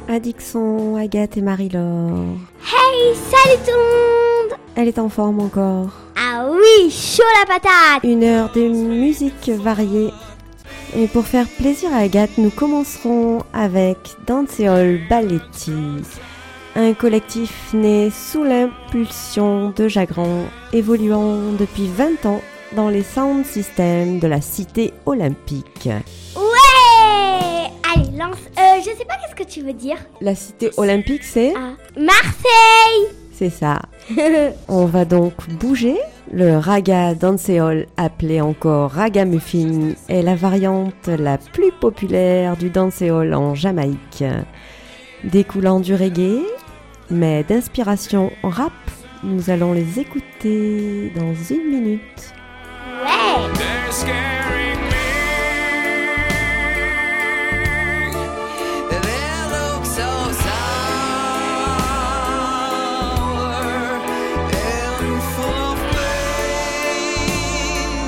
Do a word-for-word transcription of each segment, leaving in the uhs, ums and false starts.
Adixon, Agathe et Marie-Laure. Hey, salut tout le monde! Elle est en forme encore. Ah oui, chaud la patate! Une heure de musique variée. Et pour faire plaisir à Agathe, nous commencerons avec Dancehall Balletti, un collectif né sous l'impulsion de Jagran, évoluant depuis vingt ans dans les sound systems de la cité olympique. Ouais! Allez, lance. Euh, je sais pas qu'est-ce que tu veux dire. La cité olympique, c'est Ah, Marseille! C'est ça. On va donc bouger. Le raga dancehall, appelé encore ragamuffin, est la variante la plus populaire du dancehall en Jamaïque. Découlant du reggae, mais d'inspiration en rap, nous allons les écouter dans une minute. Ouais! They're scaring me. They look so sour and full of pain.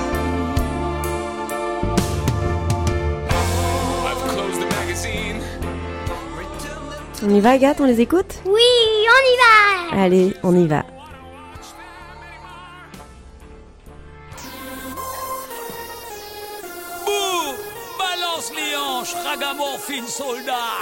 I've closed the magazine. On y va, Agathe, on les écoute ? Oui, on y va! Allez, on y va. Bouh! Balance les hanches, ragamuffin soldat!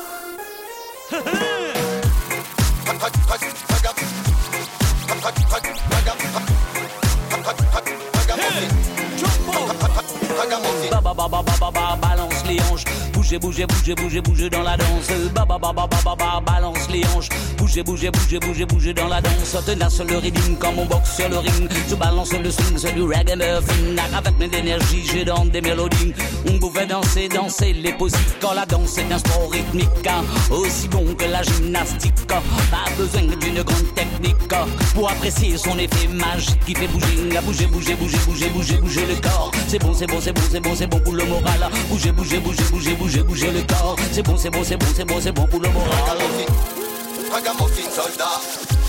Ba ba ba ba ba ba ba, balance les hanches. Bougez, bougez, bougez, bougez, bougez dans la danse. Ba ba ba ba ba ba ba, balance les hanches. Bougez, bougez, bougez, bougez, bougez dans la danse. Tenace le rythme comme on boxe sur le ring. Je balance le swing, c'est du ragamuffin. Avec mes énergies, je donne des mélodies. On pouvait danser, danser les possibles. Quand la danse est un sport rythmique, aussi bon que la gymnastique. Pas besoin d'une grande technique pour apprécier son effet magique qui fait bouger, bouger, bouger, bouger, bouger, bouger, bouger le corps. C'est bon, c'est bon, c'est bon, c'est bon, c'est bon pour le moral. Bouger, bouger, bouger, bouger, bouger, bouger le corps. C'est bon, c'est bon, c'est bon, c'est bon, c'est bon pour le moral. Ragamuffin soldat.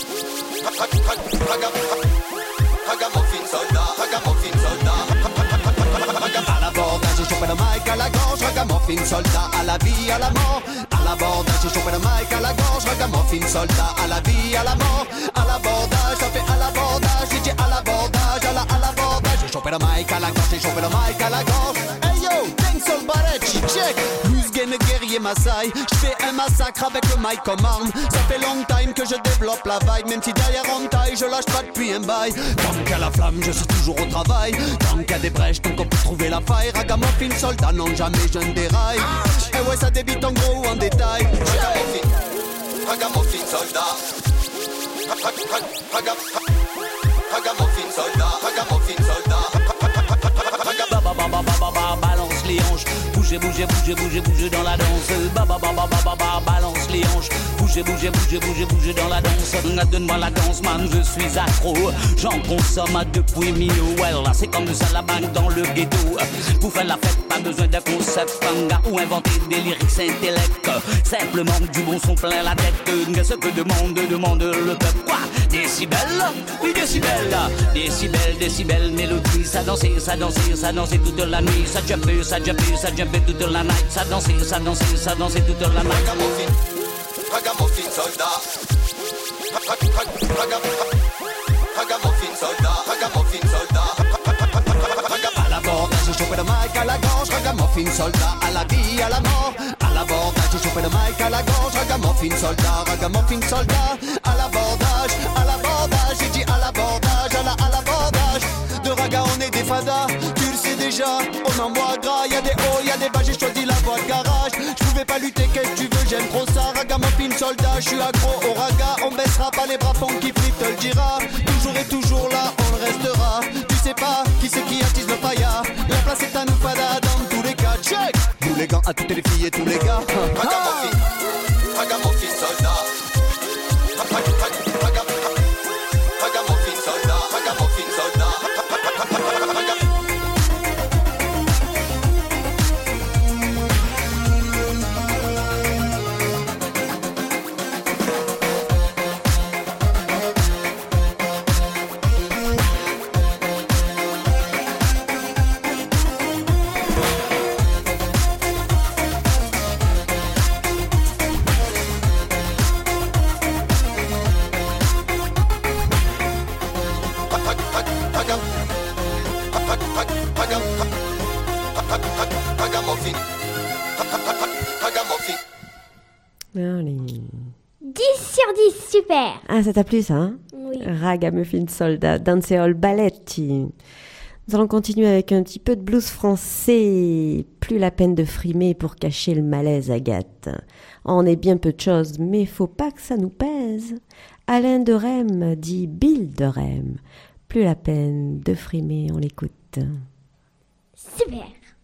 Ragamuffin soldat. Ragamuffin soldat. À l'abordage, j'ai chopé le mic à la gorge. Ragamuffin soldat, à la vie, à la mort. À l'abordage, j'ai chopé le mic à la gorge. Ragamuffin soldat, à la vie, à la mort. À l'abordage, ça fait à l'abordage. J'ai dit à l'abordage, à la, à l'abordage. J'ai chopé le mic à la gorge, j'ai chopé le mic à la gorge. Hey yo, dancehall Balletti, check. Musgain guerrier Maasai. J'fais un massacre avec le mic comme arme. Ça fait long time que je développe la vibe. Même si derrière en taille, je lâche pas depuis un bail. Tant qu'à la flamme, je suis toujours au travail. Tant qu'il y a des brèches, tant qu'on peut trouver la faille. Ragamuffin soldat, non jamais je ne déraille. Eh ouais, ça débite en gros ou en détail. Ragamuffin, Ragamuffin soldat. Ragamuffin soldat. Ragamuffin soldat. Ba ba ba ba ba ba ba, balance les hanches. Bougez, bougez, bougez, bougez, bougez dans la danse. Ba ba ba ba ba ba ba, balance les hanches. Bougez, bougez, bougez, bougez, bougez dans la danse. Donne-moi la danse, man, je suis accro. J'en consomme depuis mille. Well, c'est comme ça la banque dans le ghetto. Pour faire la fête, pas besoin d'un concept fanga ou inventer des lyrics intellect. Simplement du bon son plein la tête. Ce que demande, demande le peuple. Quoi? Décibel? Oui, décibel. Décibel, décibel, mélodie. Ça dansait, ça dansait, ça dansait toute la nuit. Ça jumpait, ça jumpait, ça jumpait toute la night. Ça dansait, ça dansait, ça dansait toute la night. Ragamuffin, Ragamuffin soldat. Ragamuffin soldat. Ragamuffin soldat. À l'abordage, j'ai chopé le mic à la gorge. Ragamuffin soldat, à la vie, à la mort. À l'abordage, j'ai chopé le mic à la gorge. Ragamuffin soldat. Ragamuffin soldat. À l'abordage, à l'abordage, j'ai dit à l'abordage, à la, à l'abordage. De raga, on est des fadas, tu le sais déjà. On en boit gras, y'a des hauts, y'a des bas, j'ai choisi la voie de garage. Je pouvais pas lutter, qu'est-ce que tu veux, j'aime trop ça. Ragamuffin soldat, je suis accro au raga. On baissera pas les bras, funky flip te le dira. Toujours et toujours là, on le restera. Tu sais pas qui c'est qui attise le paillard. La place est à nous, fada, dans tous les cas. Check. Tous les gants, à toutes les filles et tous les gars. Ragamuffin, Ragamuffin soldat. Ragamuffin soldat. Ragamuffin soldat. Allez. dix sur dix, super. Ah, ça t'a plu ça, hein? Oui. Ragamuffin Soldat, Danseol Balletti. Nous allons continuer avec un petit peu de blues français. Plus la peine de frimer pour cacher le malaise, Agathe. On est bien peu de choses, mais faut pas que ça nous pèse. Alain de Rem dit Bill de Rem. Plus la peine de frimer, on l'écoute. Super.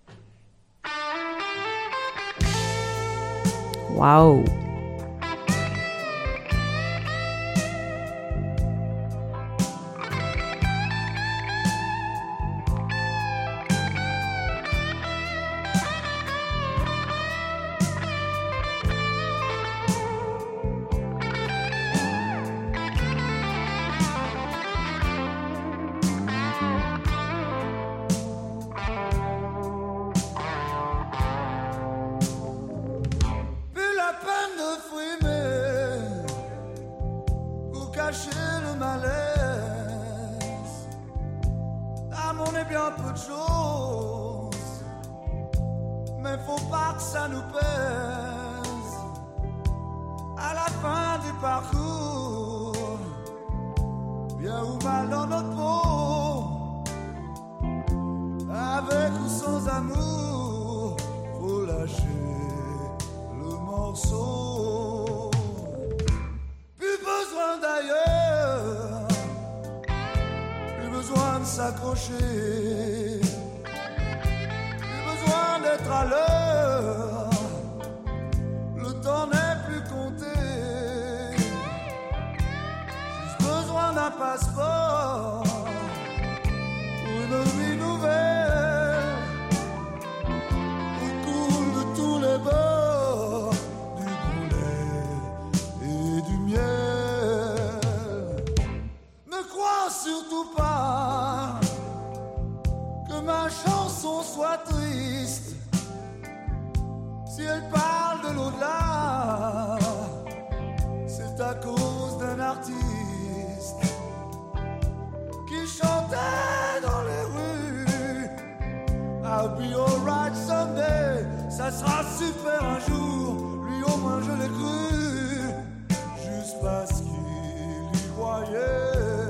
Waouh! S'accrocher, plus besoin d'être à l'heure, le temps n'est plus compté, juste besoin d'un passeport pour une vie nouvelle, on coule de tous les bords, du bon lait et du miel. Ne crois surtout pas que ma chanson soit triste. Si elle parle de l'au-delà, c'est à cause d'un artiste qui chantait dans les rues. I'll be alright someday, ça sera super un jour. Lui au moins je l'ai cru, juste parce qu'il y croyait.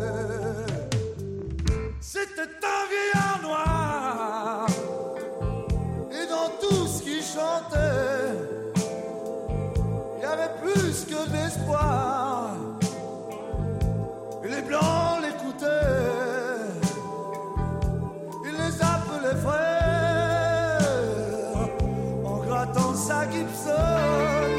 C'était un vieillard noir, et dans tout ce qu'il chantait, il y avait plus que d'espoir. Et les blancs l'écoutaient, il les appelait frères, en grattant sa Gibson,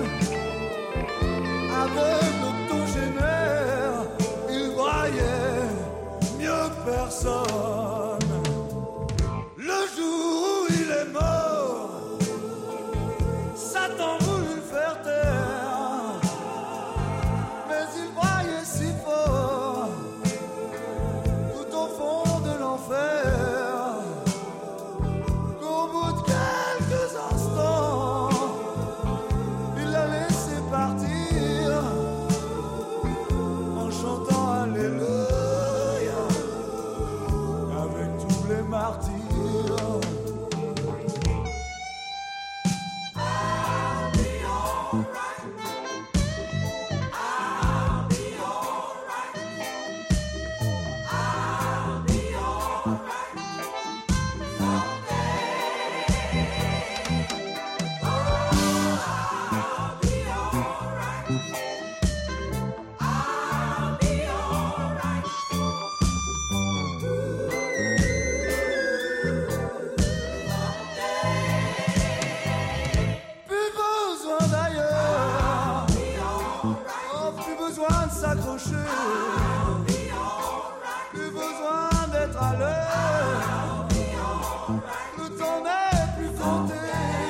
aveugle octogénaire, il braillait mieux que personne. Le jour où il est mort, Satan voulut le faire taire, mais il braillait si fort, tout au fond de l'enfer, qu'au bout de quelques instants, il l'a laissé partir en chantant Alléluia avec tous les martyrs. S'accrocher, plus besoin d'être à l'heure, le temps n'est plus compté,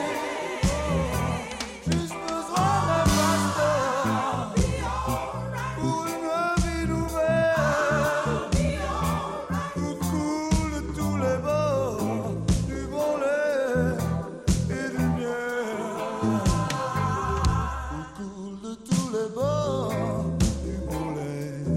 juste besoin d'un passeport pour une vie nouvelle, où coule de tous les bords du bon lait et du miel, où coule de tous les bords du bon lait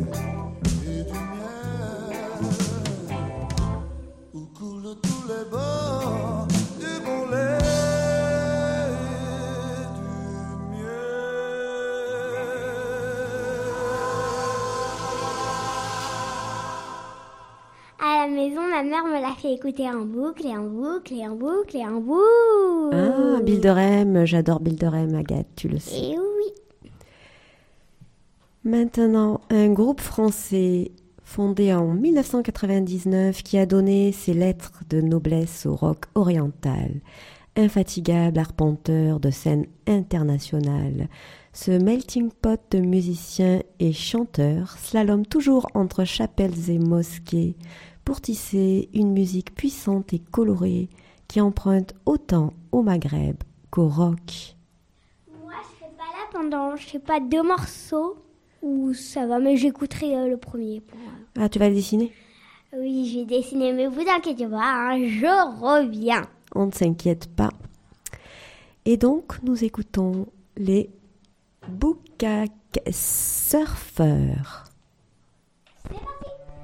mère me l'a fait écouter en boucle et en boucle et en boucle et en boucle. Ah, Bilderem, j'adore Bilderem, Agathe, tu le sais. Et oui. Maintenant, un groupe français fondé en dix-neuf cent quatre-vingt-dix-neuf qui a donné ses lettres de noblesse au rock oriental. Infatigable arpenteur de scène internationale, ce melting pot de musiciens et chanteurs slalome toujours entre chapelles et mosquées pour tisser une musique puissante et colorée qui emprunte autant au Maghreb qu'au rock. Moi, je serai pas là pendant, je sais pas, deux morceaux. Ou ça va, mais j'écouterai euh, le premier. Pour, euh... Ah, tu vas le dessiner ? Oui, j'ai dessiné, mais vous inquiétez pas, hein, je reviens. On ne s'inquiète pas. Et donc, nous écoutons les Boukak Surfeurs. C'est parti.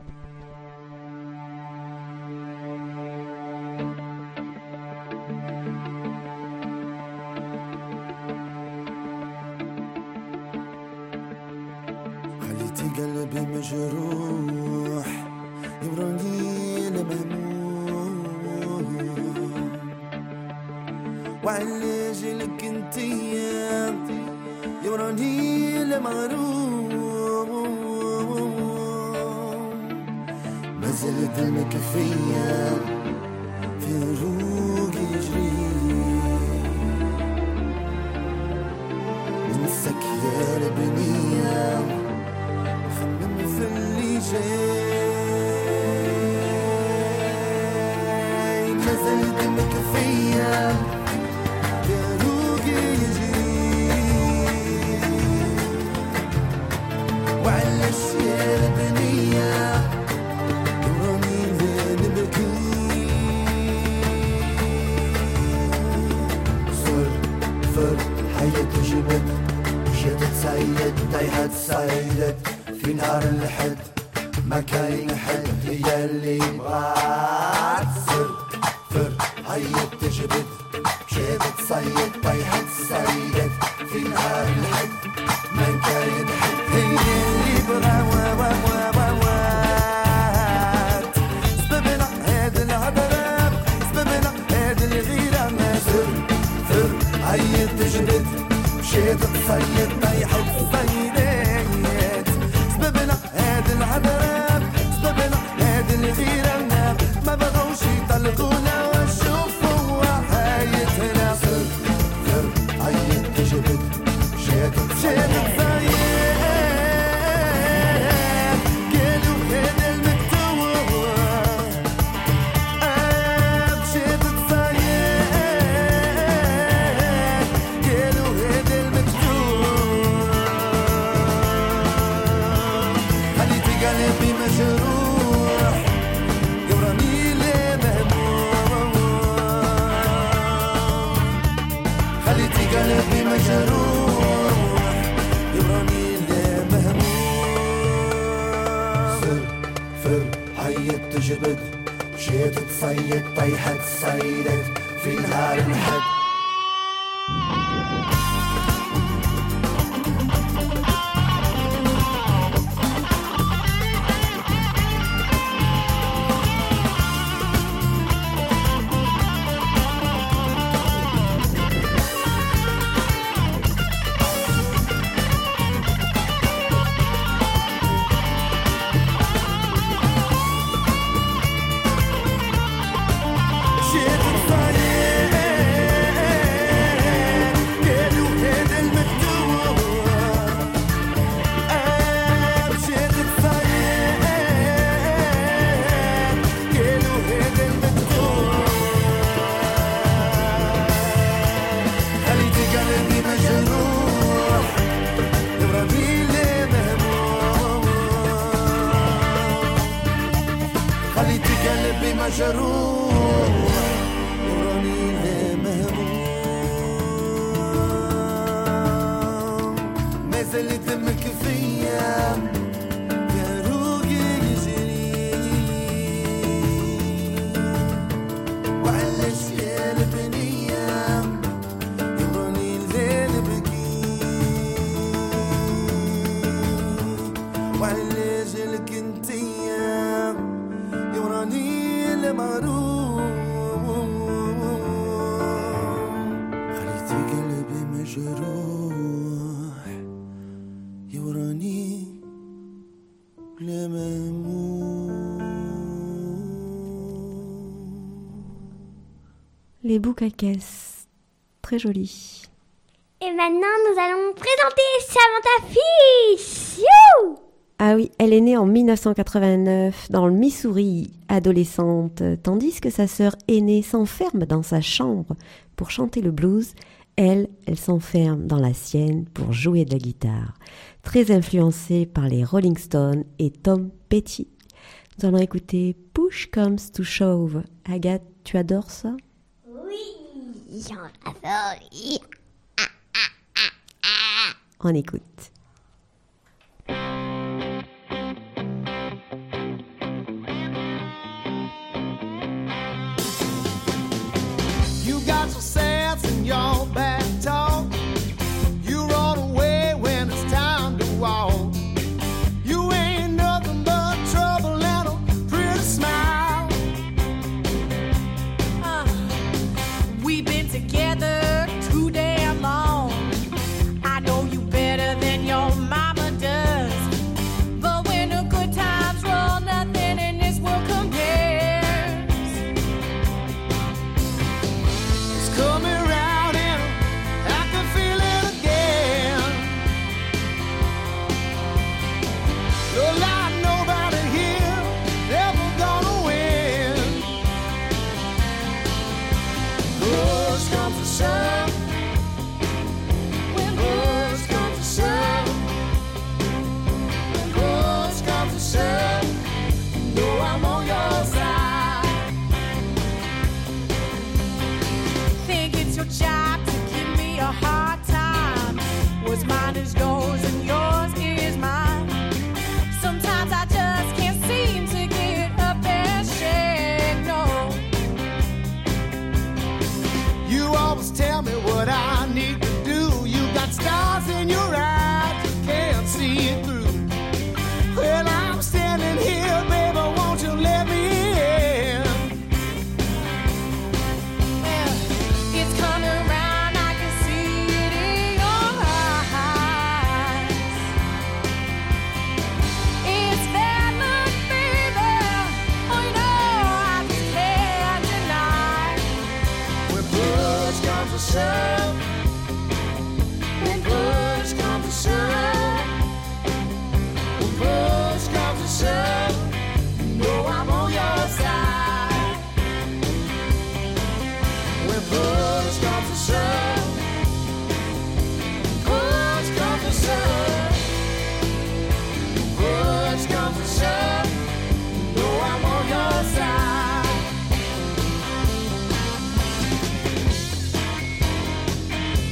خليتي قلبي مجروح يبروني لمهموم وعلى جلك انتيا يبروني لمغروم ما زال دمك فيا في روقي يجري ننسك يا لبنيه في اللي جاي مازال دمك فيا يا روقي يجري وعلى الاشياء البنية وراني لين نبكي صر فر حياة جبت جدت سيد طيحت سيدت في نهار الحد ما كاين حد هي اللي بغات سر فر هيا تجبد مشيت تصيد طيحت سيدت في نهار الحد ما كاين حد هي اللي بغات سببنا هاد الهضرة سببنا هاد الغيرة ما سر فر هيا تجبد مشيت تصيد طيحت سيدت سببنا هاد العذاب سببنا هاد الغيرة ما بغوش يطلقونا ونشوفوا حياتنا صر فر عيط تجبد شادت شادت زايد قالوا هذا المكتوب آه شادت زايد قالوا هذا المكتوب خليتي قلبي مجروح يوراني لي مهموم خليتي قلبي مجروح يوراني لي مهموم سر فر عيط تجبد مشيت تصيد طيحت صيدت في نهار الحد مجروح وراني لا مهموم مازال دمك فيا يا روقي يجري وعلى الاشياء البنية وراني لا نبكي وعلى جلك انتيا وراني جروح يوراني بلا مموت. Les boucs à caisse, très jolis. Et maintenant, nous allons présenter Samantha Fish. You Ah oui, elle est née en dix-neuf cent quatre-vingt-neuf dans le Missouri, adolescente, tandis que sa sœur aînée s'enferme dans sa chambre pour chanter le blues. Elle, elle s'enferme dans la sienne pour jouer de la guitare. Très influencée par les Rolling Stones et Tom Petty. Nous allons écouter Push Comes to Shove. Agathe, tu adores ça? Oui, j'en adore. On écoute. You got some sense in your back talk. You run away when it's time to walk. You ain't nothing but trouble and a pretty smile. Uh, we've been together too damn long. I know you better than your mama does. But when the good times roll, nothing in this world compares. It's coming round and I can feel it again. You're like nobody here ever gonna win. Push comes to shove. When push comes to shove. When push comes to shove. You know I'm on your side. Think it's your job to give me a hard time. What's mine is yours and yours is mine. Sometimes I just can't seem to get up and shake, no. You always tell me what I need to do. You got stars in your eyes, you can't see it through. Well, I'm standing here, baby, won't you let me in? Yeah, it's coming around, I can see it in your eyes. It's that look, baby. Oh, you know I just can't deny. When push comes to shove. When push comes to shove. When push comes to shove. You know I'm on your side. When push comes to shove. Push comes to shove. Push comes to shove. You know I'm on your side.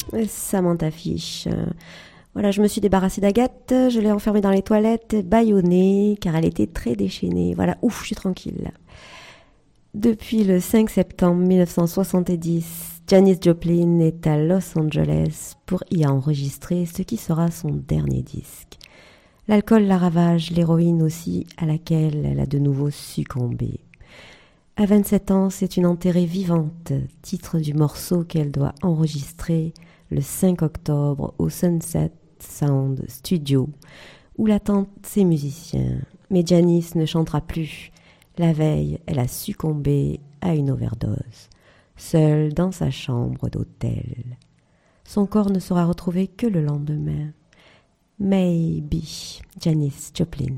Samantha Fish. Euh, Voilà, je me suis débarrassée d'Agathe, je l'ai enfermée dans les toilettes, bâillonnée, car elle était très déchaînée. Voilà, ouf, je suis tranquille. Depuis le cinq septembre mille neuf cent soixante-dix, Janis Joplin est à Los Angeles pour y enregistrer ce qui sera son dernier disque. L'alcool la ravage, l'héroïne aussi, à laquelle elle a de nouveau succombé. À vingt-sept ans, c'est une enterrée vivante, titre du morceau qu'elle doit enregistrer le cinq octobre au Sunset Sound Studio, où l'attendent ses musiciens. Mais Janis ne chantera plus. La veille, elle a succombé à une overdose, seule dans sa chambre d'hôtel. Son corps ne sera retrouvé que le lendemain. Maybe, Janis Joplin.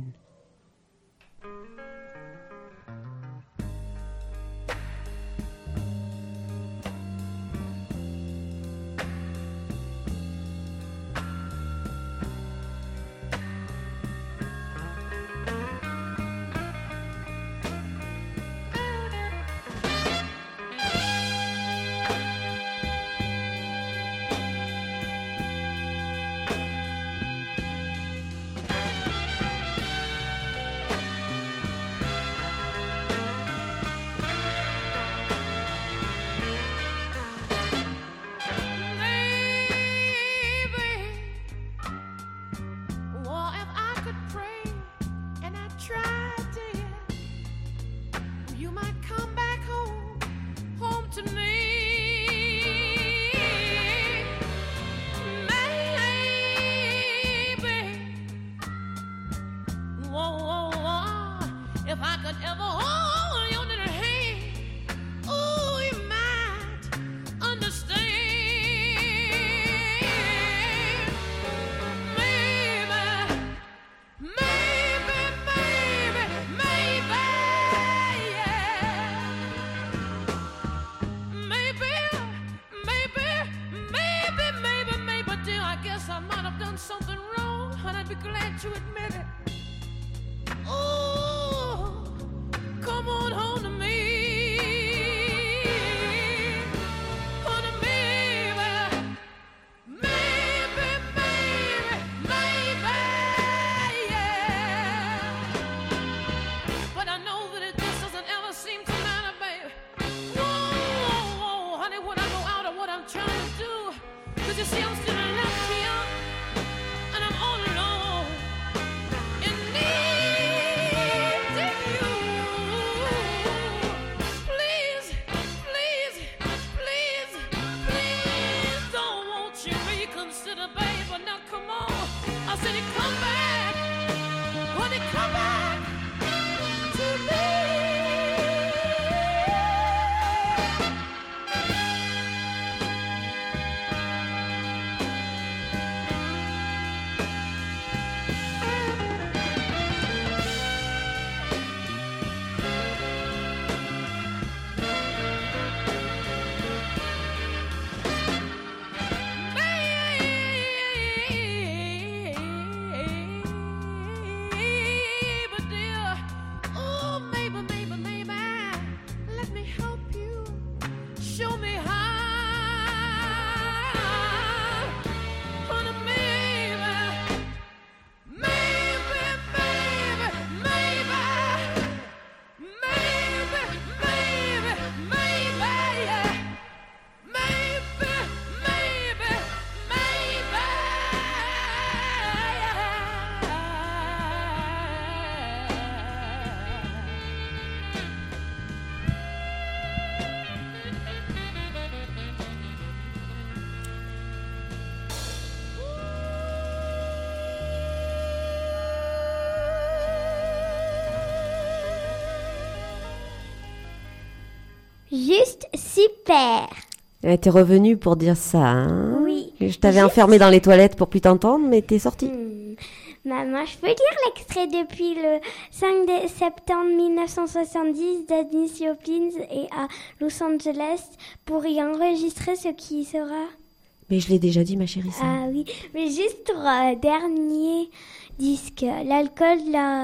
Juste super. Elle était revenue pour dire ça, hein? Oui. Je t'avais Juste- enfermée dans les toilettes pour plus t'entendre, mais t'es sortie. Hmm. Maman, je peux lire l'extrait depuis le cinq de- septembre mille neuf cent soixante-dix d'Janis Joplin et à Los Angeles pour y enregistrer ce qui sera. Mais je l'ai déjà dit, ma chérie. Ça. Ah oui, mais juste pour euh, dernier disque, l'alcool,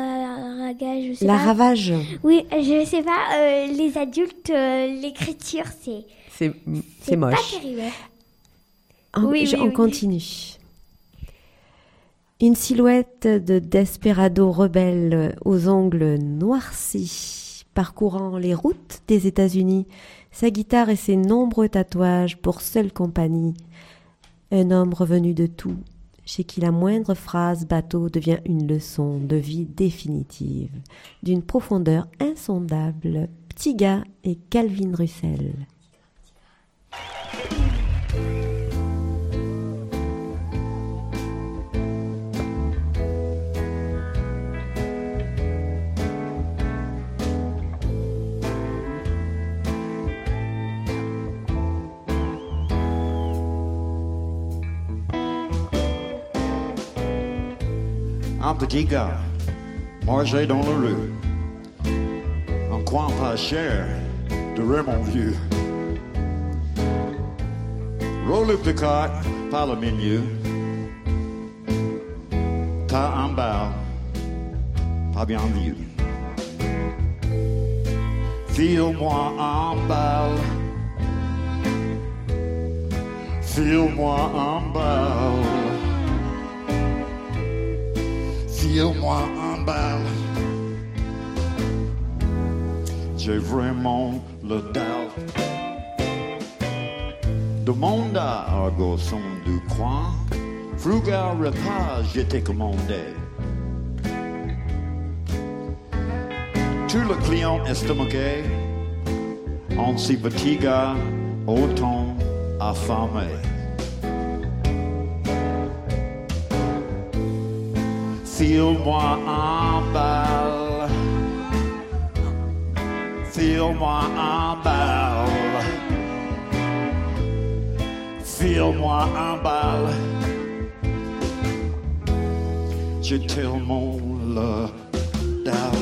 la raga, je sais La pas. ravage. Oui, je sais pas, euh, les adultes, euh, l'écriture, c'est C'est, c'est pas moche. terrible. En- Oui, je- oui, on oui. continue. Une silhouette de desperado rebelle aux ongles noircis, parcourant les routes des États-Unis, sa guitare et ses nombreux tatouages pour seule compagnie. Un homme revenu de tout, chez qui la moindre phrase bateau devient une leçon de vie définitive, d'une profondeur insondable. Petit gars et Calvin Russell. Un petit gars, marchait dans la rue, un coin pas cher de Raymond Vieux. Roll de carte par le milieu, t'as un bal, pas bien vu. File-moi un bal, file-moi un bal. File-moi un bal. J'ai vraiment le dalle. Demande à un garçon du coin, frugal repas, je t'ai commandé. Tout le client estomaqué, on s'y fatiga, autant affamé. File-moi un bal, file-moi un bal, file-moi un bal. J'ai tellement le dalle.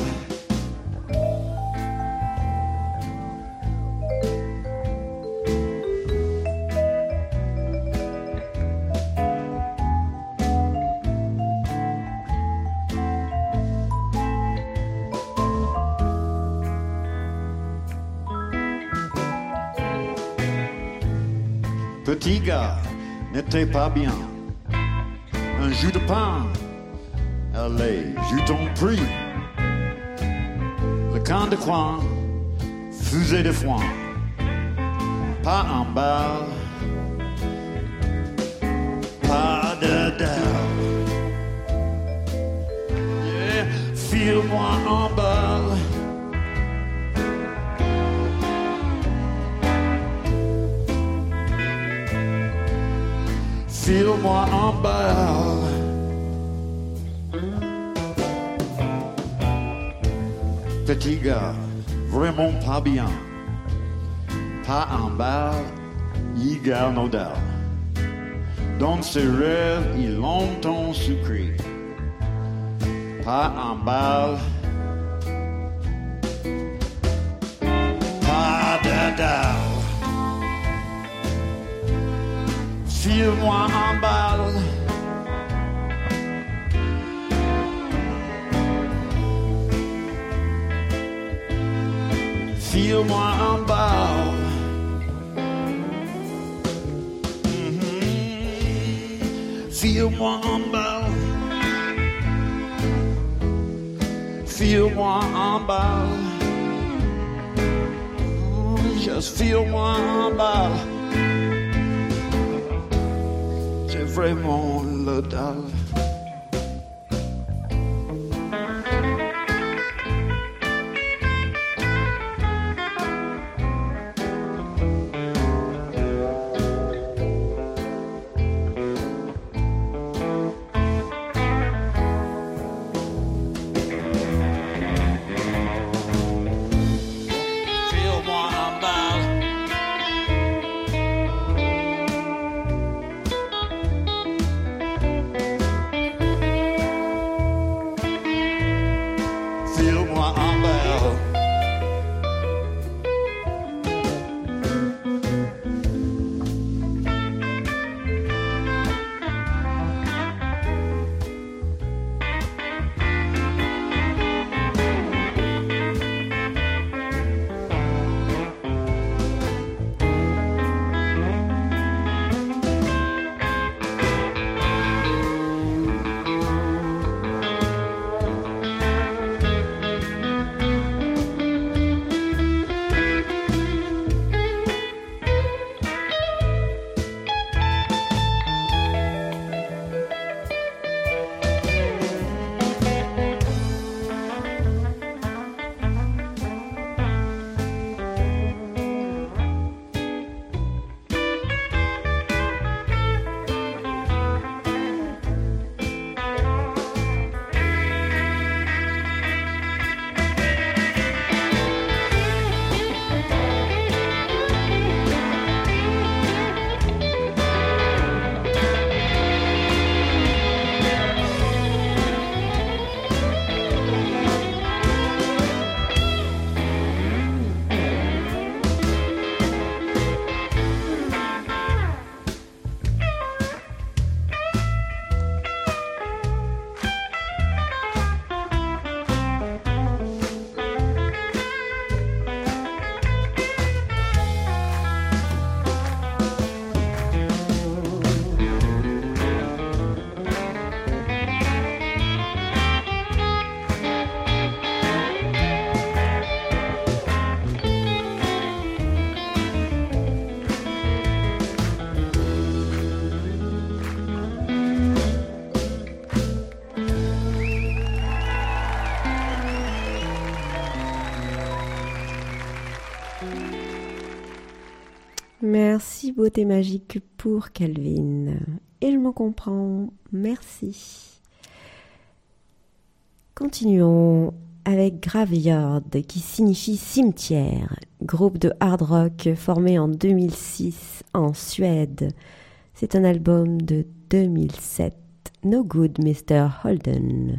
Petit gars, n'était pas bien. Un jus de pain, allez, je t'en prie. Le camp de coin, fusée de foin. Pas un bal, pas de dalle. Yeah, file-moi un bal. File-moi un bal. Petit gars, vraiment pas bien. Pas un bal, il garde nos dalles. Dans ses rêves, il entend sucré. Pas un bal, pas de dalle. File-moi un bal. File-moi un bal. Mm-hmm. File-moi un bal. File-moi un bal. Mm, Just file-moi un bal. J'ai vraiment le dalle. File-moi un bal. beauté magique pour Calvin. Et je m'en comprends. Merci. Continuons avec Graveyard, qui signifie cimetière, groupe de hard rock formé en deux mille six en Suède. C'est un album de deux mille sept. No Good mister Holden.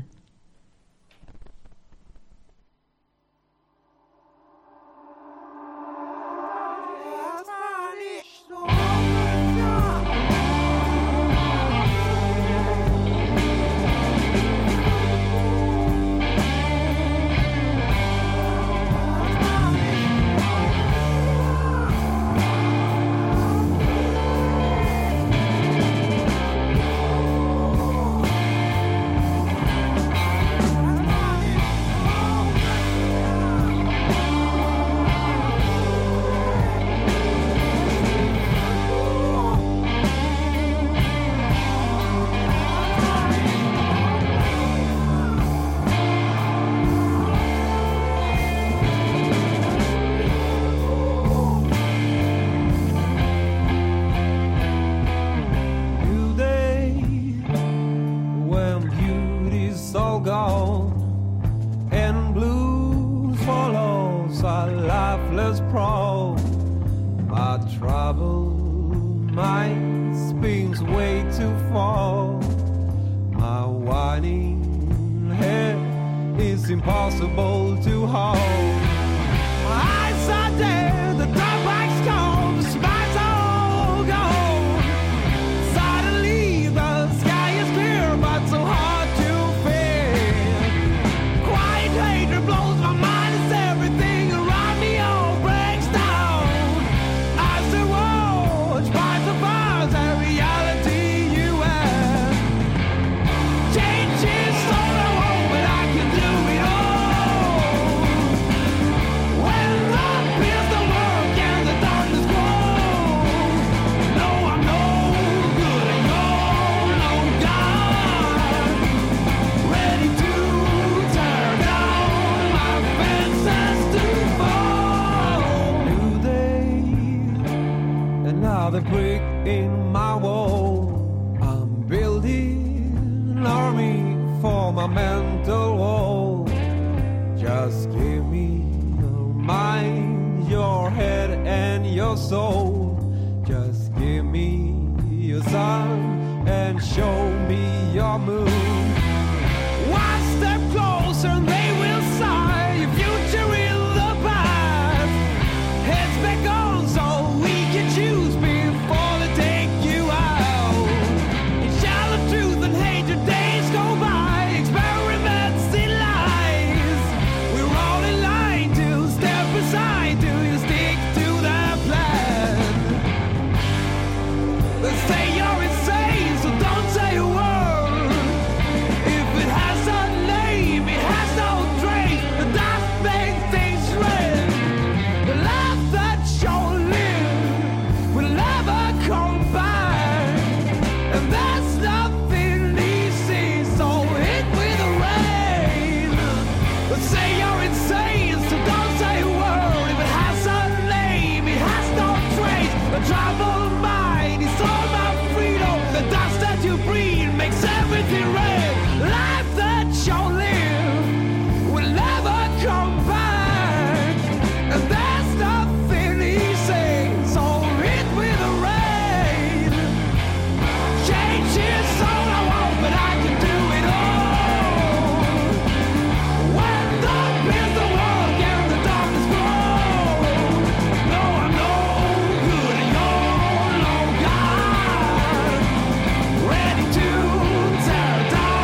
Ready to tear down.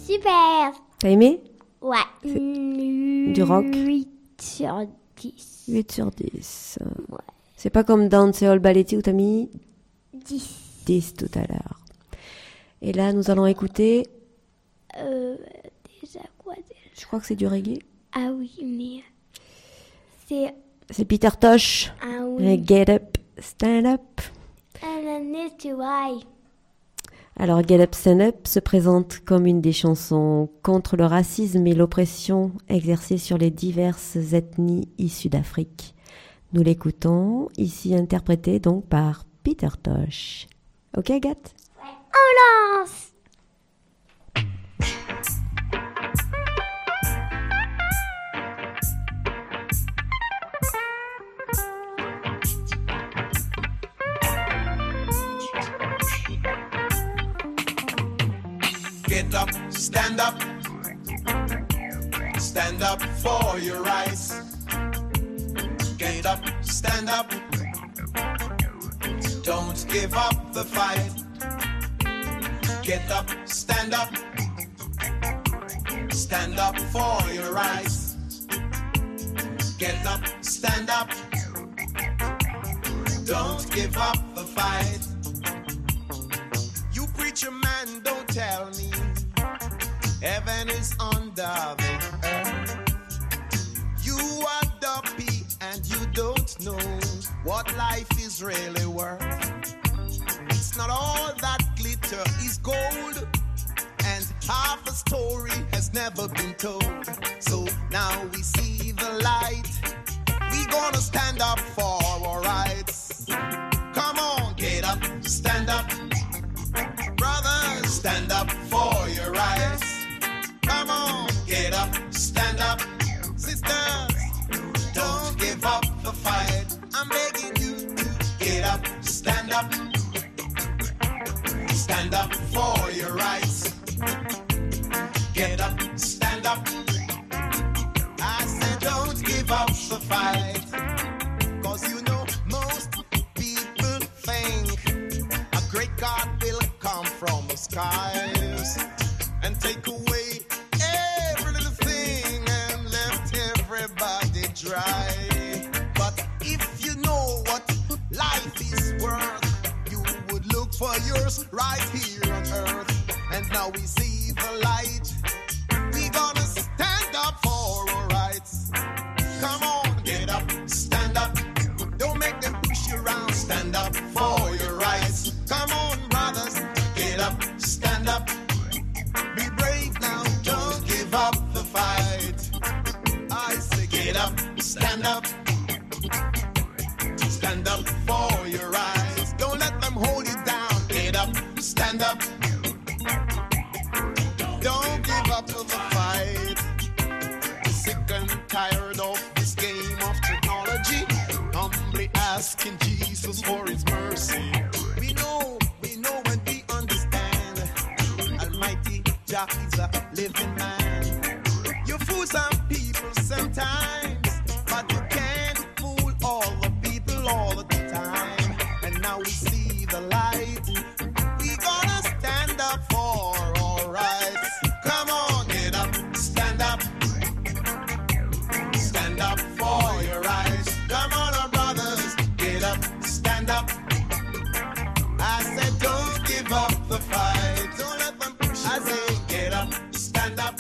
Super. T'as aimé? Ouais. Du rock. huit sur dix. huit sur dix. Ouais. C'est pas comme Dancehall Balletti où t'as mis dix. dix tout à l'heure. Et là, nous allons écouter... Euh, déjà quoi déjà? Je crois que c'est du reggae. Ah oui, mais... C'est... C'est Peter Tosh. Ah oui. Get Up, Stand Up. And I need to why. Alors, Get Up, Stand Up se présente comme une des chansons contre le racisme et l'oppression exercée sur les diverses ethnies issues d'Afrique. Nous l'écoutons, ici interprété donc par Peter Tosh. Ok, Agathe? On lance. Get up, stand up, stand up for your rights. Get up, stand up, don't give up the fight. Get up, stand up, stand up for your rights. Get up, stand up, don't give up the fight. You preacher man, don't tell me heaven is under the earth. You are dumpy and you don't know what life is really worth. It's not all that glitter is gold, and half a story has never been told. So now we see the light, we gonna stand up for our rights. Come on, get up, stand up. Brothers, stand up for your rights. Come on, get up, stand up. Sisters, don't give up the fight. I'm begging you to get up, stand up. Stand up for your rights. Get up, stand up. I said don't give up the fight. Cause you know most people think a great God will come from the skies and take away every little thing and left everybody dry. But if you know what life is worth, you would look for yours right here on earth. And now we see the light, we gonna stand up for our rights. Come on, get up, stand up. Don't make them push you around, stand up for your rights. Come on, brothers, get up, stand up. Be brave now, don't give up the fight. I say get up, stand up. Stand up for your rights. Don't let them hold you down. Get up, stand up. Don't give up to the fight. Sick and tired of this game of technology. Humbly asking Jesus for his mercy. We know, we know and we understand. Almighty Jah is a living man. You fool some people sometimes, but you can't fool all the people all the time. And now we see the light. We gonna stand up for our rights. Come on, get up, stand up. Stand up for your rights. Come on, our brothers, get up, stand up. I said don't give up the fight. Don't let them push you. I say get up, stand up.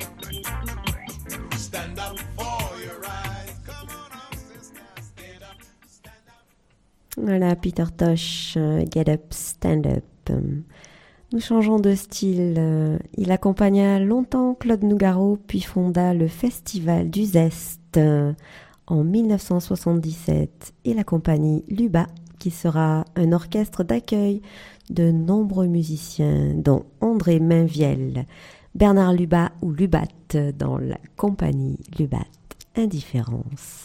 Stand up for your rights. Come on, our sisters, get up, stand up. Voilà, Peter Tosh, euh, Get Up, Stand Up. Euh, Nous changeons de style. Euh, Il accompagna longtemps Claude Nougaro, puis fonda le Festival du Zest euh, en mille neuf cent soixante-dix-sept et la compagnie Luba, qui sera un orchestre d'accueil de nombreux musiciens, dont André Mainviel, Bernard Lubat ou Lubat dans la compagnie Lubat. Indifférence.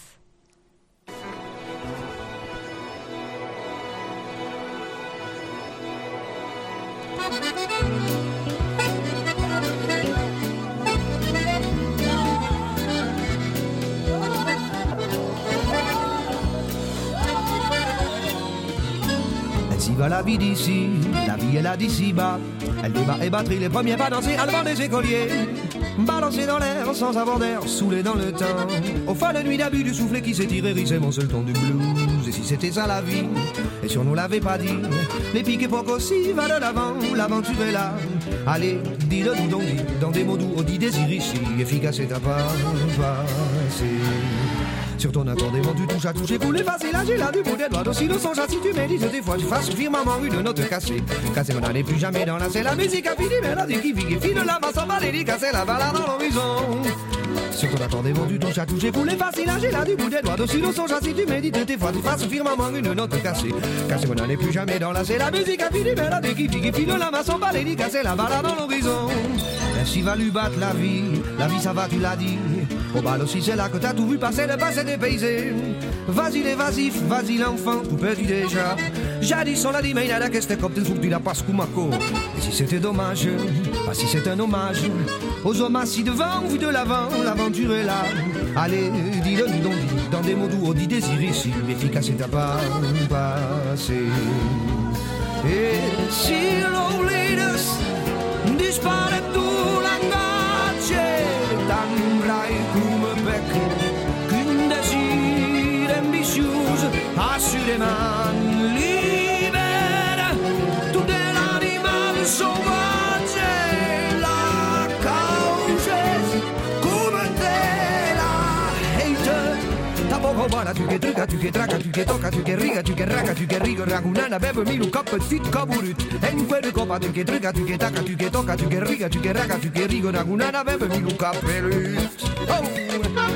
Ainsi va la vie d'ici, la vie est là d'ici bas. Elle débat et batterie, les premiers pas danser à devant des écoliers. Balancer dans l'air sans avoir d'air, saoulé dans le temps. Au fin de nuit d'abus du soufflet qui s'étire hérissait mon seul ton du blues. Et si c'était ça la vie, et si on nous l'avait pas dit, les piques époques aussi, va de l'avant, l'aventure est là. Allez, dis-le nous donc, dis, dans des mots doux, on dit désir ici, efficace et t'as pas passé. Sur ton accordéon tu touches à toucher pour les facile, j'ai là du bout des doigts d'aussi le songe à si tu médites des fois tu fasses firmement une note cassée. Casser mon n'est plus jamais dans la c'est la musique a fini, mélodie qui vit, fine la masse en valérie, casser la balade dans l'horizon. Sur ton accordéon tu touches à toucher pour les facile, j'ai là du bout des doigts d'aussi le songe à si tu médites des fois tu fasses firmement une note cassée. Casser mon n'est plus jamais dans la c'est la musique a fini, mélodie qui vit, fine la masse en valérie, casser la balade dans l'horizon. Ainsi va lui battre la vie, la vie ça va tu l'as dit. Au bal aussi c'est là que t'as tout vu passer, le passé dépaysé. Vas-y l'évasif, vas-y l'enfant, tout perdu déjà. Jadis on l'a dit mais il a la question comme tu tu la passes Kumako. Et si c'était dommage, pas si c'est un hommage aux hommes assis devant, vu de l'avant, l'aventure est là. Allez, dis-le nous donc, dis, dans des mots doux, on dit désir ici, efficace et t'as pas passé. Et si l'oblides dispare tu langage, t'aimerais come bec, qu'un désir ambitieux, assurément libère, tout est l'animal sauvage, la cause, comme t'es la hate, t'as poco buona, tu che truca, tu che traca, tu che tocca, tu che riga, tu che raga, tu che rigo, ragunana, bebe milu cap petit caburut, en quel copa, tu che truca, tu che tacca, tu che tocca, tu che riga, tu che raga, tu che rigo, ragunana, bebe milu capelut. Oh!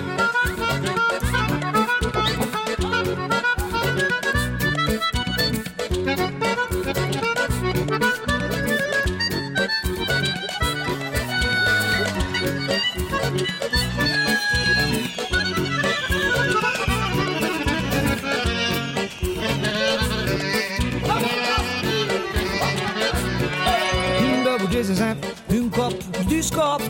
Une cop du scope,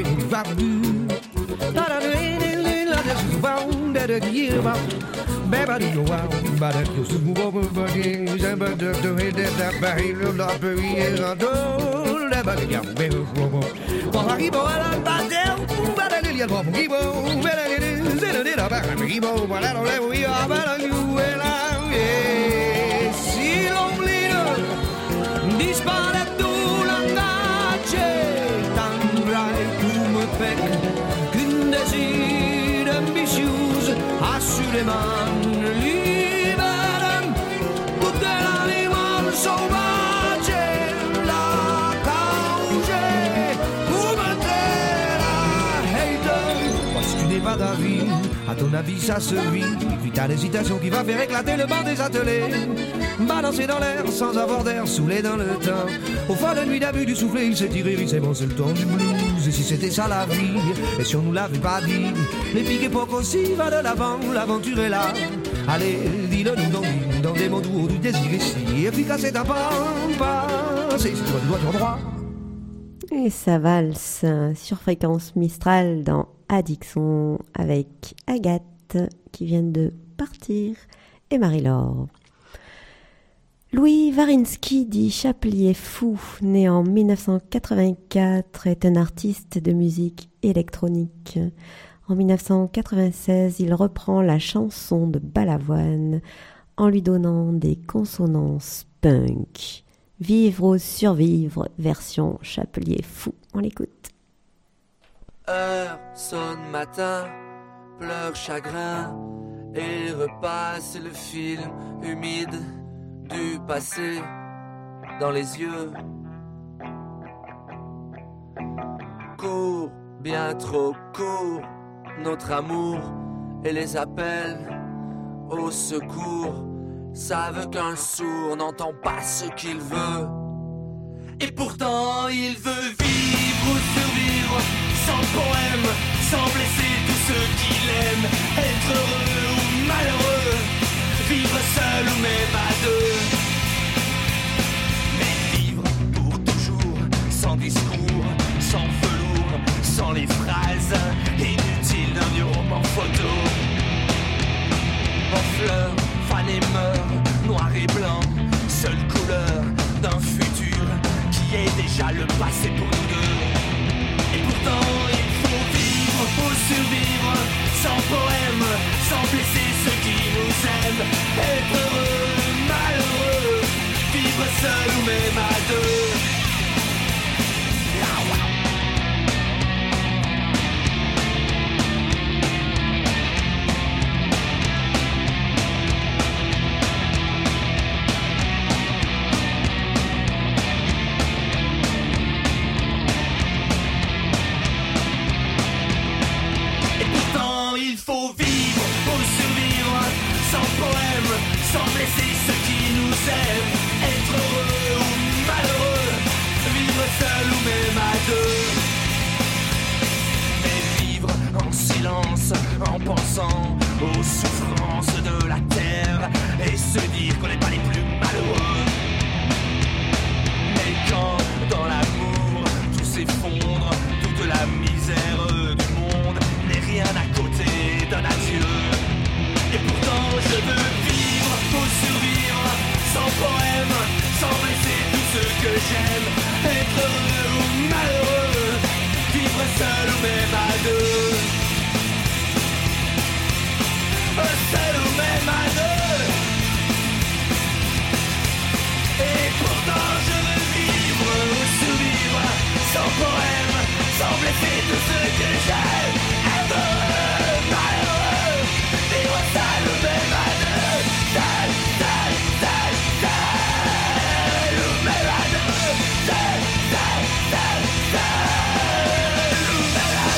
si l'omblino dispare qu'un désir ambitieux, assurément libère, tout est l'animal sauvage, la cause, comme t'es la hate. Parce que tu n'es pas d'avis, à ton avis ça se vit, puis t'as l'hésitation qui va faire éclater le banc des ateliers. Balancer dans l'air sans avoir d'air, saoulé dans le temps. Au fond de nuit d'abus du soufflet, il s'est tiré, c'est bon, c'est le temps du blues. Et si c'était ça la vie, et si on nous l'avait pas dit, les piques époques aussi, va de l'avant, l'aventure est là. Allez, dis-le nous donc, dans des mots doux du désir ici, efficace et t'as pas passé, si tu dois ton droit. Et ça valse sur Fréquence Mistral dans Addiction avec Agathe qui vient de partir et Marie-Laure. Louis Warinsky, dit Chapelier Fou, né en dix-neuf cent quatre-vingt-quatre, est un artiste de musique électronique. En dix-neuf cent quatre-vingt-seize, il reprend la chanson de Balavoine en lui donnant des consonances punk. Vivre ou survivre, version Chapelier Fou. On l'écoute. Heure sonne matin, pleure chagrin, et repasse le film humide du passé dans les yeux. Court, bien trop court, notre amour et les appels au secours savent qu'un sourd n'entend pas ce qu'il veut. Et pourtant il veut vivre ou survivre, sans poème, sans blesser tous ceux qu'il aime, être heureux ou malheureux, vivre seul ou même à deux. Mais vivre pour toujours, sans discours, sans velours, sans les phrases inutiles d'un vieux roman photo. En fleurs, fan et meurt, noir et blanc, seule couleur d'un futur qui est déjà le seul ou même à deux. Et pourtant il faut vivre pour survivre, sans poème, sans blesser ceux qui nous aiment, être heureux ou malheureux, vivre seul ou même à deux. Mais vivre en silence, en pensant aux souffrances de la terre, et se dire qu'on n'est pas les plus malheureux. Mais quand dans l'amour tout s'effondre, toute la misère du monde n'est rien à côté d'un adieu. Et pourtant je veux vivre pour survivre, sans poème, sans blesser tous ceux que j'aime, être heureux ou malheureux, vivre seul ou même à deux. Seul ou même à deux. Et pourtant je veux vivre ou survivre, sans poème, sans blesser tous ceux que j'aime, être heureux, malheureux, vivre seul ou même à deux. Seul, seul, seul, seul ou même à deux. Seul, seul, seul, seul ou même à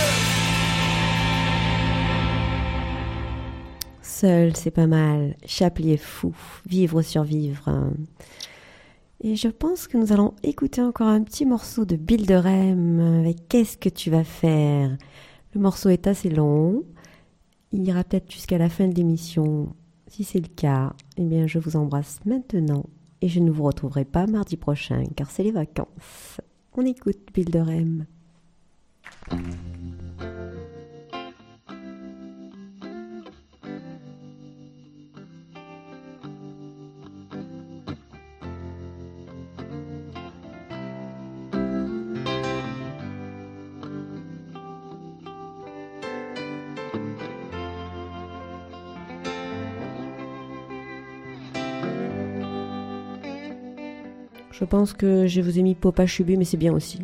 deux. Seul, c'est pas mal. Chapelet fou. Vivre, survivre. Et je pense que nous allons écouter encore un petit morceau de Bilderem avec Qu'est-ce que tu vas faire? Le morceau est assez long. Il ira peut-être jusqu'à la fin de l'émission. Si c'est le cas, eh bien, je vous embrasse maintenant. Et je ne vous retrouverai pas mardi prochain, car c'est les vacances. On écoute Bilderem. Je pense que je vous ai mis Popa Chubut, mais c'est bien aussi.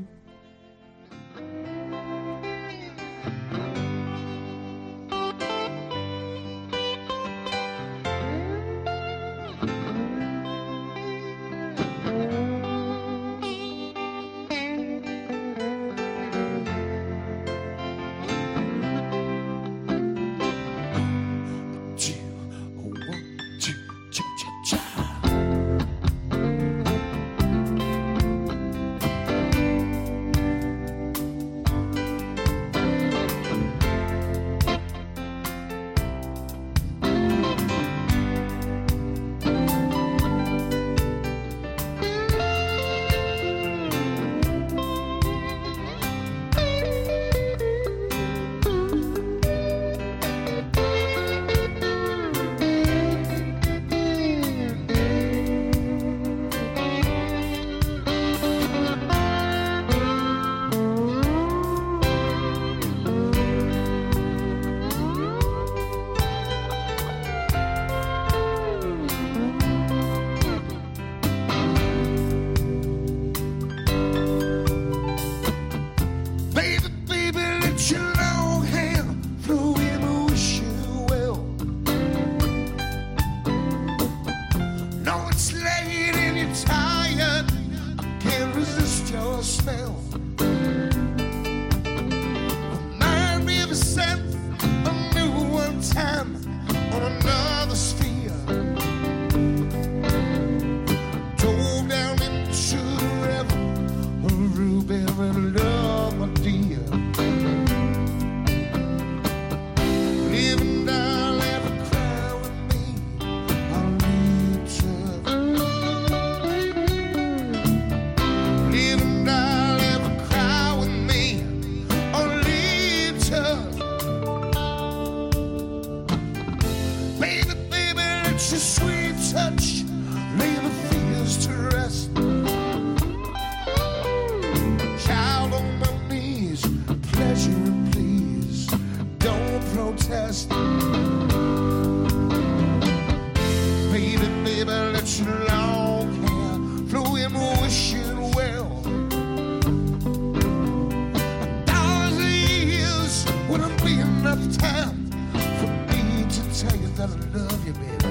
enough time for me to tell you that I love you, baby.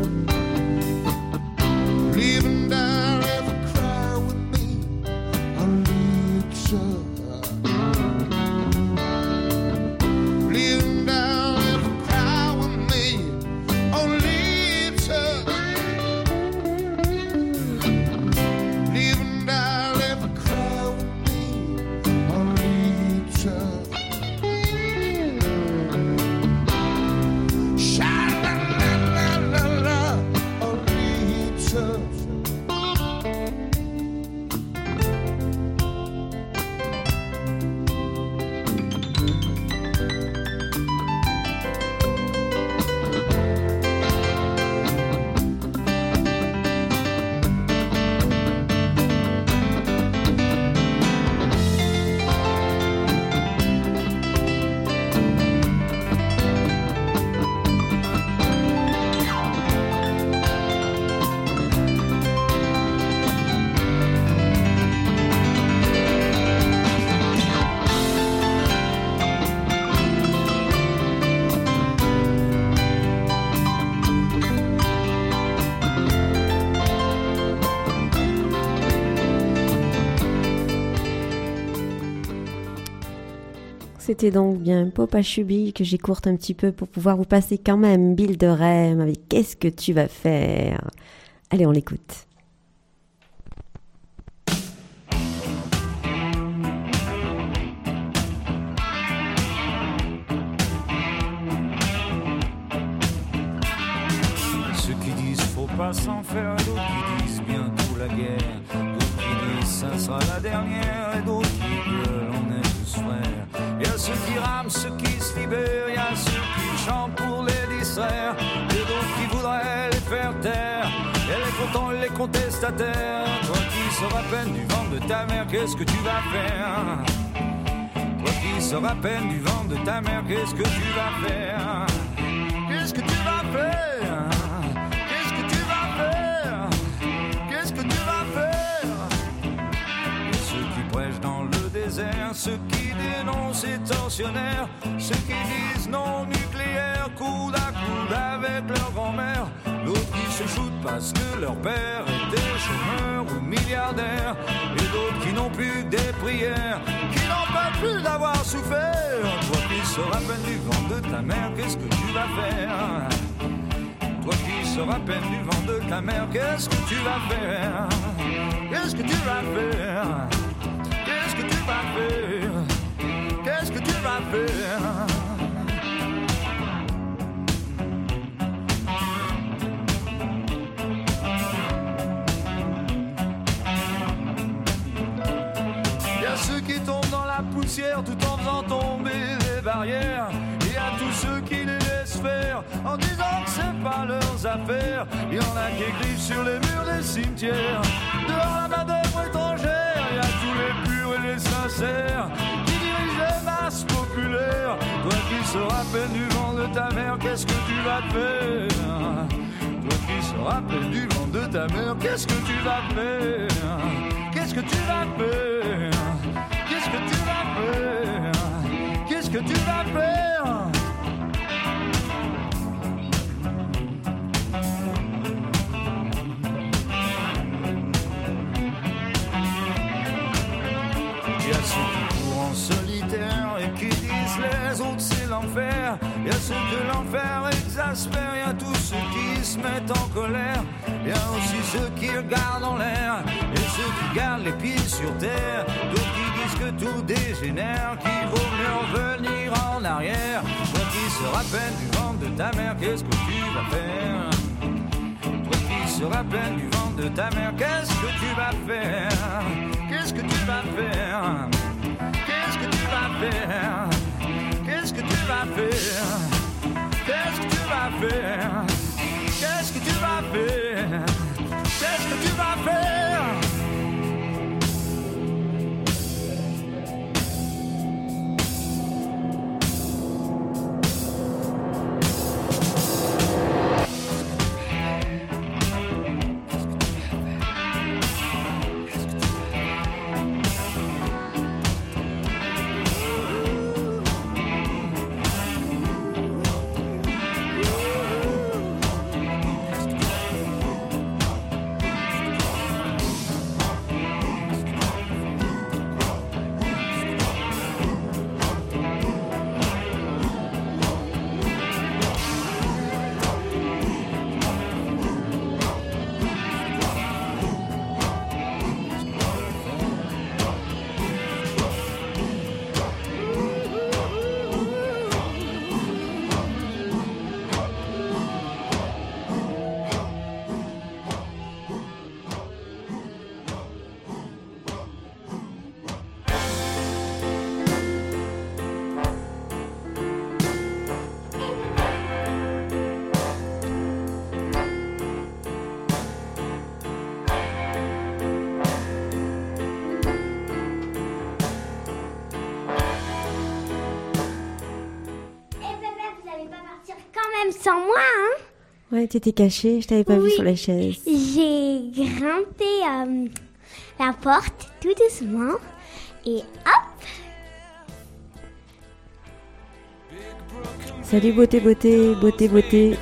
Leaving down ever cry with me, I need you. Leaving down ever cry with me, only you. Leaving down ever cry with me, only you. Sha-la-la-la-la-la, only you. C'était donc bien Popa Chubby que j'écourte un petit peu pour pouvoir vous passer quand même Bill de Rem avec Qu'est-ce que tu vas faire? Allez, on l'écoute. Ceux qui disent faut pas s'en faire, d'autres qui disent bientôt la guerre, d'autres qui disent ça sera la dernière, et d'autres qui gueulent on est tous frères. Y a ceux qui rament, ceux qui se libèrent, y a ceux qui chantent pour les distraire, et d'autres qui voudraient les faire taire, et les contents et les contestataires. Toi qui sors à peine du ventre de ta mère, qu'est-ce que tu vas faire? Toi qui sors à peine du ventre de ta mère, qu'est-ce que tu vas faire? Qu'est-ce que tu vas faire? Qu'est-ce que tu vas faire? Qu'est-ce que tu vas faire? Et ceux qui prêchent dans le désert, ceux qui dénoncent les tortionnaires, ceux qui disent non nucléaire, coude à coude avec leur grand-mère, d'autres qui se shootent parce que leur père était chômeur ou milliardaire, et d'autres qui n'ont plus que des prières, qui n'en peuvent plus d'avoir souffert. Toi qui sors à peine du ventre de ta mère, qu'est-ce que tu vas faire? Toi qui sors à peine du ventre de ta mère, qu'est-ce que tu vas faire? Qu'est-ce que tu vas faire? Qu'est-ce que tu vas faire? Qu'est-ce que tu vas faire? Y'a ceux qui tombent dans la poussière tout en faisant tomber les barrières, et y'a tous ceux qui les laissent faire en disant que c'est pas leurs affaires. Y'en a qui écrivent sur les murs des cimetières dehors la main-d'œuvre étrangère. Y'a tous les purs et les sincères qui dirigent les masses populaires. Toi qui sors à peine du ventre de ta mère, qu'est-ce que tu vas faire? Toi qui sors à peine du ventre de ta mère, qu'est-ce que tu vas faire? Qu'est-ce que tu vas faire? Qu'est-ce que tu vas faire? Qu'est-ce que tu vas faire? Il y a ceux qui courent en solitaire et qui disent les autres c'est l'enfer. Il y a ceux que l'enfer exaspère, il y a tous ceux qui se mettent en colère. Il y a aussi ceux qui regardent en l'air et ceux qui gardent les pieds sur terre. D'autres qui disent que tout dégénère, qu'il vaut mieux revenir en arrière. Toi qui sors à peine du ventre de ta mère, qu'est-ce que tu vas faire? Toi qui sors à peine du ventre de ta mère, qu'est-ce que tu vas faire? Qu'est-ce que tu vas faire? Qu'est-ce que tu vas faire? Qu'est-ce que tu vas faire? Qu'est-ce que tu vas faire? Qu'est-ce que tu vas faire? Qu'est-ce que tu vas faire? même sans moi, hein. Ouais, t'étais cachée, je t'avais pas Oui. vu sur la chaise. J'ai grimpé euh, la porte tout doucement et hop. Salut beauté, beauté, beauté, beauté.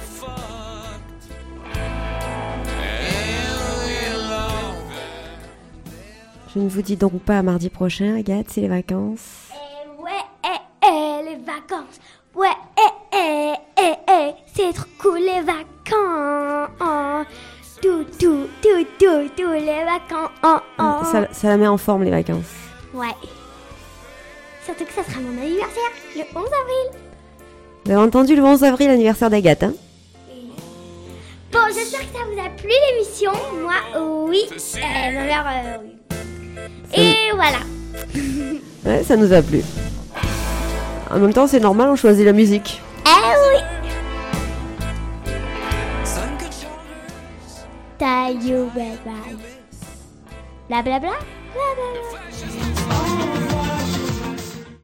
Je ne vous dis donc pas à mardi prochain, Agathe, c'est les vacances. Eh ouais, eh, eh, les vacances. Ouais, eh, eh, eh, eh, c'est trop cool les vacances. Tout, tout, tout, tout, tout les vacances. Ça, ça la met en forme, les vacances. Ouais. Surtout que ça sera mon anniversaire, le onze avril. Vous avez entendu le onze avril, l'anniversaire d'Agathe, hein? Bon, j'espère que ça vous a plu l'émission. Moi, oui. Euh, ma mère, euh, oui. Et voilà. Ouais, ça nous a plu. En même temps, c'est normal, on choisit la musique. Eh oui. Taillou, bye bye. Bla bla bla. Bla bla bla.